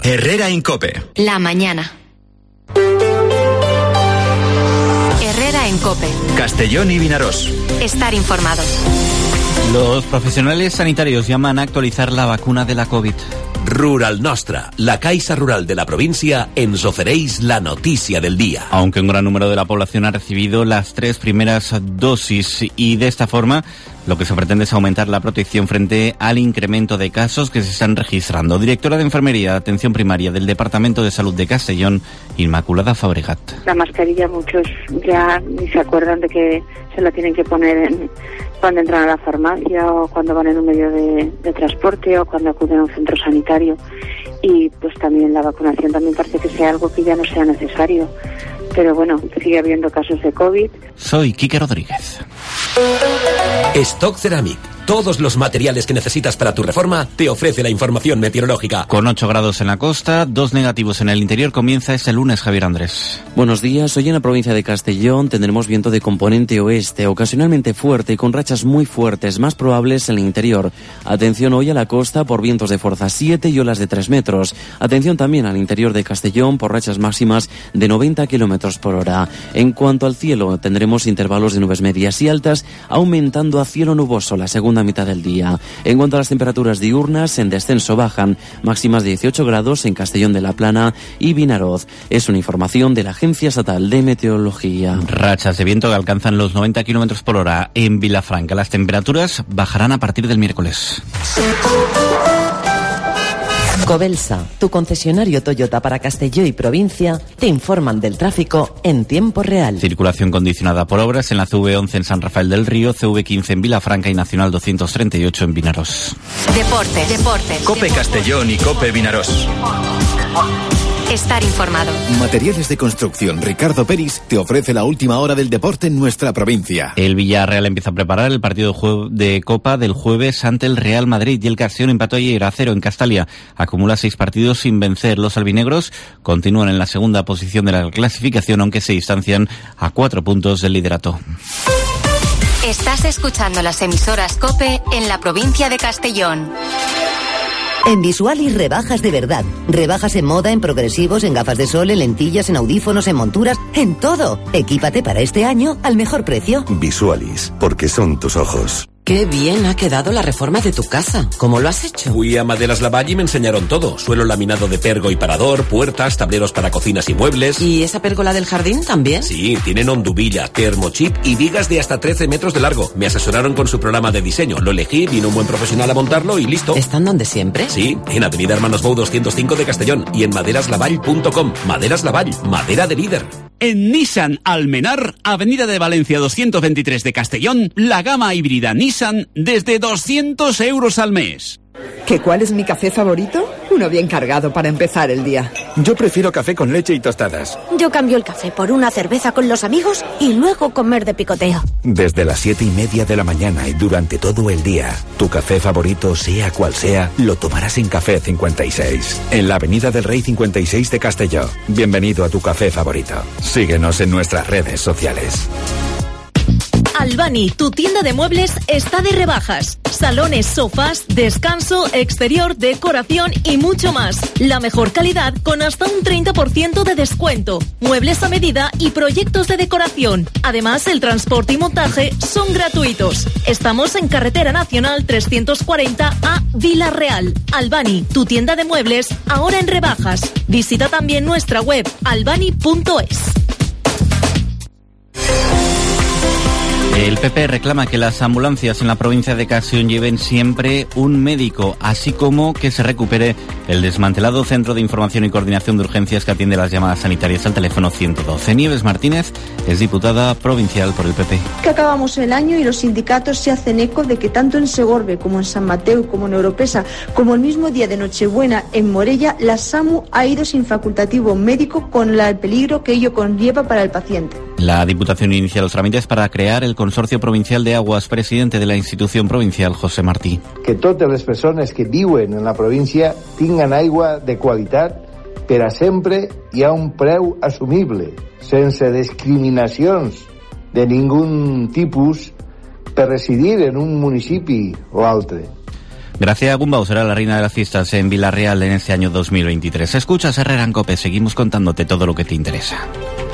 Herrera Incope. La mañana. Herrera en COPE. Castellón y Vinarós. Estar informado. Los profesionales sanitarios llaman a actualizar la vacuna de la COVID. Rural Nostra, la Caixa Rural de la provincia, ens ofereix la noticia del día. Aunque un gran número de la población ha recibido las 3 primeras dosis y de esta forma lo que se pretende es aumentar la protección frente al incremento de casos que se están registrando. Directora de Enfermería de Atención Primaria del Departamento de Salud de Castellón, Inmaculada Fabregat. La mascarilla muchos ya ni se acuerdan de que se la tienen que poner cuando entran a la farmacia o cuando van en un medio de transporte o cuando acuden a un centro sanitario. Y pues también la vacunación también parece que sea algo que ya no sea necesario. Pero bueno, sigue habiendo casos de COVID. Soy Quique Rodríguez. Stock Ceramic. Todos los materiales que necesitas para tu reforma te ofrece la información meteorológica. Con 8 grados en la costa, 2 negativos en el interior, comienza este lunes, Javier Andrés. Buenos días. Hoy en la provincia de Castellón tendremos viento de componente oeste, ocasionalmente fuerte y con rachas muy fuertes, más probables en el interior. Atención hoy a la costa por vientos de fuerza 7 y olas de 3 metros. Atención también al interior de Castellón por rachas máximas de 90 kilómetros por hora. En cuanto al cielo, tendremos intervalos de nubes medias y altas, aumentando a cielo nuboso la segunda mitad del día. En cuanto a las temperaturas diurnas, en descenso bajan, máximas de 18 grados en Castellón de la Plana y Vinaroz. Es una información de la Agencia Estatal de Meteorología. Rachas de viento que alcanzan los 90 kilómetros por hora en Vilafranca. Las temperaturas bajarán a partir del miércoles. Cobelsa, tu concesionario Toyota para Castelló y provincia, te informan del tráfico en tiempo real. Circulación condicionada por obras en la CV11 en San Rafael del Río, CV15 en Vilafranca y Nacional 238 en Vinarós. Deporte. COPE Castellón y COPE Vinarós. Estar informado. Materiales de construcción Ricardo Peris te ofrece la última hora del deporte en nuestra provincia. El Villarreal empieza a preparar el partido de Copa del jueves ante el Real Madrid y el Castellón empató ayer a 0 en Castalia. Acumula 6 partidos sin vencer. Los albinegros continúan en la segunda posición de la clasificación, aunque se distancian a 4 puntos del liderato. Estás escuchando las emisoras COPE en la provincia de Castellón. En Visualis rebajas de verdad. Rebajas en moda, en progresivos, en gafas de sol, en lentillas, en audífonos, en monturas, en todo. Equípate para este año al mejor precio. Visualis, porque son tus ojos. Qué bien ha quedado la reforma de tu casa. ¿Cómo lo has hecho? Fui a Maderas Lavall y me enseñaron todo. Suelo laminado de pergo y parador, puertas, tableros para cocinas y muebles. ¿Y esa pérgola del jardín también? Sí, tienen onduvilla, termochip y vigas de hasta 13 metros de largo. Me asesoraron con su programa de diseño. Lo elegí, vino un buen profesional a montarlo y listo. ¿Están donde siempre? Sí, en Avenida Hermanos Bou 205 de Castellón y en maderaslavall.com. Maderas Lavall, madera de líder. En Nissan Almenar, Avenida de Valencia 223 de Castellón, la gama híbrida Nissan desde 200 euros al mes. ¿Qué cuál es mi café favorito? Uno bien cargado para empezar el día. Yo prefiero café con leche y tostadas. Yo cambio el café por una cerveza con los amigos y luego comer de picoteo. Desde las 7:30 de la mañana y durante todo el día, tu café favorito, sea cual sea, lo tomarás en Café 56, en la Avenida del Rey 56 de Castelló. Bienvenido a tu café favorito. Síguenos en nuestras redes sociales. Albani, tu tienda de muebles, está de rebajas. Salones, sofás, descanso, exterior, decoración y mucho más. La mejor calidad con hasta un 30% de descuento. Muebles a medida y proyectos de decoración. Además, el transporte y montaje son gratuitos. Estamos en Carretera Nacional 340 a Vila Real. Albani, tu tienda de muebles, ahora en rebajas. Visita también nuestra web albani.es. El PP reclama que las ambulancias en la provincia de Castellón lleven siempre un médico, así como que se recupere el desmantelado Centro de Información y Coordinación de Urgencias que atiende las llamadas sanitarias al teléfono 112. Nieves Martínez es diputada provincial por el PP. Que acabamos el año y los sindicatos se hacen eco de que tanto en Segorbe como en San Mateo, como en Oropesa, como el mismo día de Nochebuena en Morella, la SAMU ha ido sin facultativo médico con el peligro que ello conlleva para el paciente. La Diputación inicia los trámites para crear el Consorcio Provincial de Aguas. Presidente de la institución provincial, José Martí. Que totes les persones que viuen en la província tinguen aigua de qualitat per a sempre i a un preu assumible, sense discriminacions de ningún tipus per residir en un municipi o altre. Gracia Gumbau será la reina de las fiestas en Villarreal en este año 2023. Escuchas Herrera en COPE, seguimos contándote todo lo que te interesa.